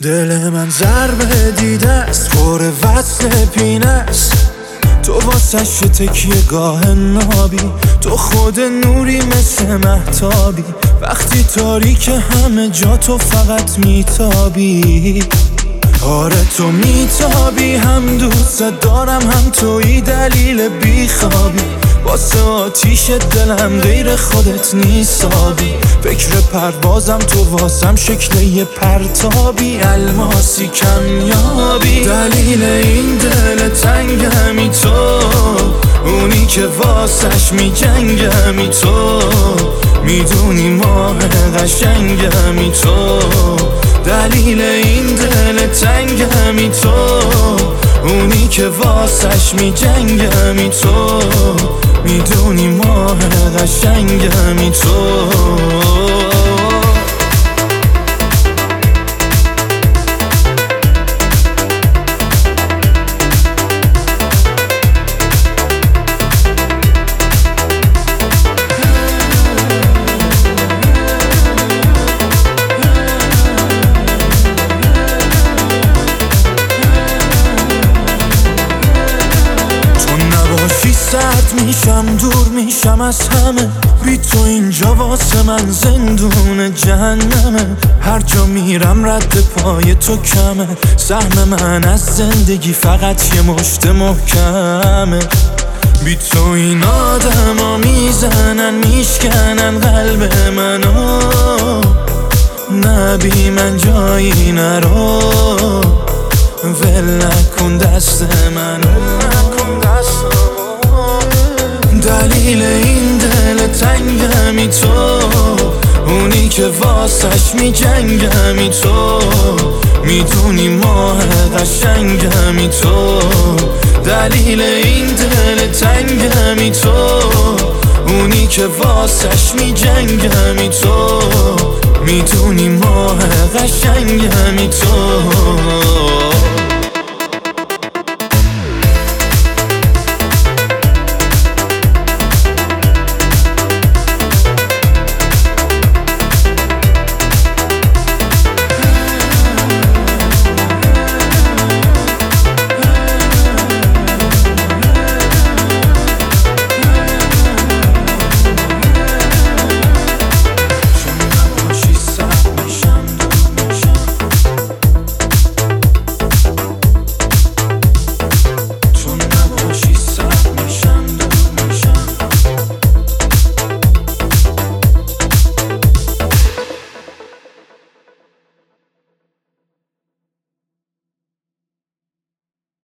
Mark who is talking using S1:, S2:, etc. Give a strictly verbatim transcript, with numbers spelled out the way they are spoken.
S1: دل من ضربه دیده است، پر وصل پینه است. تو واسش تکیه گاه نابی، تو خود نوری مثل مهتابی. وقتی تاریک همه جا تو فقط میتابی. آره تو میتابی، هم دوست دارم هم توی دلیل بیخوابی. واسه آتیش دلم غیر خودت نیستابی. فکر پروازم تو واسم شکل یه پرتابی، الماسی کمیابی. دلیل این دل تنگمی تو، اونی که واسش میجنگمی تو. میدونی ماه قشنگمی تو، دلیل این دل تنگمی تو. اونی که واسش میجنگمی تو، میدونی ماه قشنگمی تو. سرد میشم، دور میشم از همه. بی تو اینجا واسه من زندون جهنمه. هر جا میرم رد پای تو کمه. سهم من از زندگی فقط یه مشت محکمه. بی تو این آدم ها میزنن میشکنن قلب منو. نه بی من جایی نرو، ول نکن دست منو. دلیل این دل تنگمی تو، اونی که واسش میجنگمی تو. میدونی ماه قشنگمی تو، دلیل این دل تنگمی تو. اونی که واسش میجنگمی تو، میدونی ماه قشنگمی تو.